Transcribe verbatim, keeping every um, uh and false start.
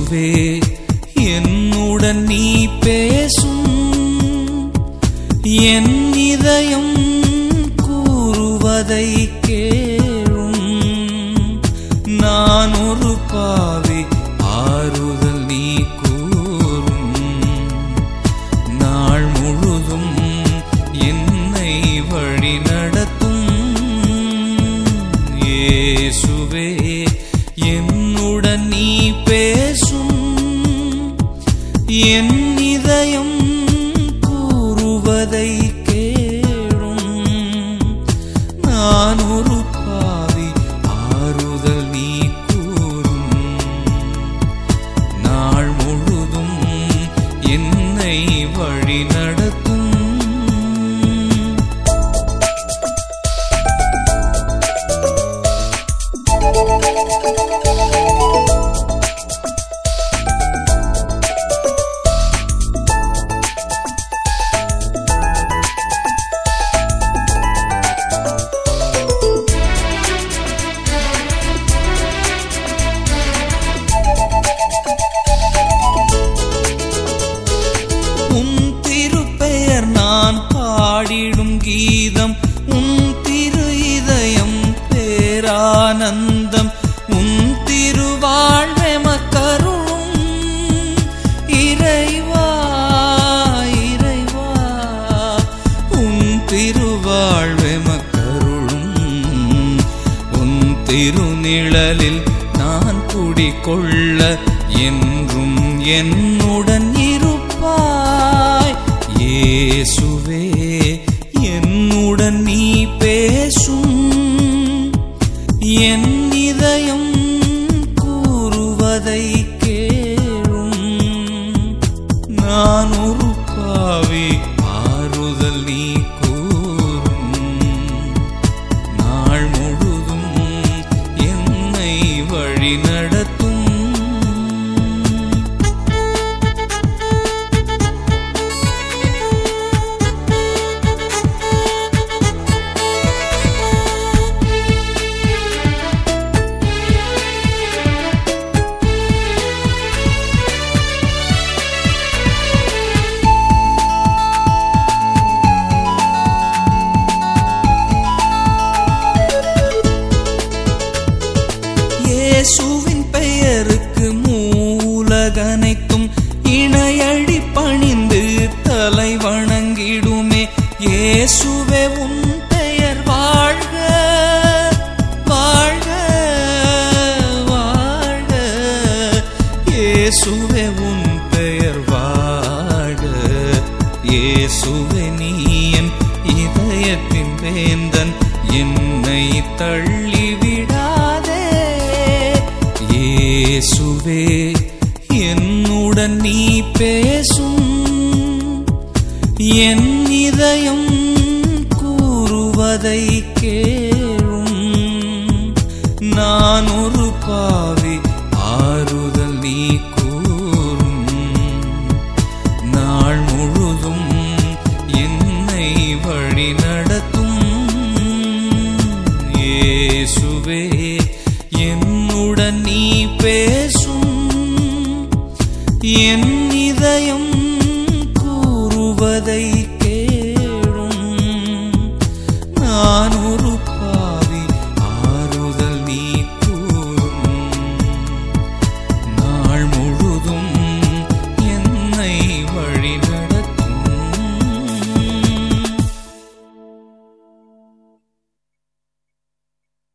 இயேசுவே என்னுடன் நீ பேசும், என் இதயம் கூறுவதை கேளும். நான் ஒரு பாவி, ஆறுதல் நீ கூறும். நாள் முழுதும் என்னை வழி நடத்தும். இயேசுவே என்னுடன் நீ பேசும், என் இதயம் கூறுவதை கேளும். நான் ஒரு பாவி, ஆறுதல் நீ கூறும். நாள் முழுதும் என்னை வழி நடத்தும். பாடிடும் கீதம் உன் திரு இதயம் பேரானந்தம். உன் திருவாழ்வே மக்கருளும். இறைவா இறைவா உன் திருவாழ்வே மக்கருளும். உன் திருநிழலில் நான் குடிகொள்ள என்றும் என்னுடன் இருப்பாய். இயேசுவே என்னுடன் நீ பேசும், என் இதயம் கூறுவதை கேளும். நான் ஒரு பாவி, ஆறுதல் நீ கூறும். நாள் முழுதும் என்னை வழி நடத்தும். இயேசுவின் பெயருக்கு மூலகனைத்தும் இணையடி பணிந்து தலை வணங்கிடுமே. இயேசுவே உன் பெயர் வாழ்க வாழ்க வாழ்க. இயேசுவே உன் பெயர் வாழ்க. இயேசுவே நீ என் இதயத்தின் வேந்தன், என்னை தள்ளிவிடாதே. இயேசுவே என்னுடன் நீ பேசும், என் இதயம் கூறுவதை கேளும். நான் ஒரு பாவி, ஆறுதல் நீ கூறும். நாள் முழுதும் என்னை வழி நடத்தும். இயேசுவே என்னுடன் நீ பேசும், என் இதயம் கூறுவதை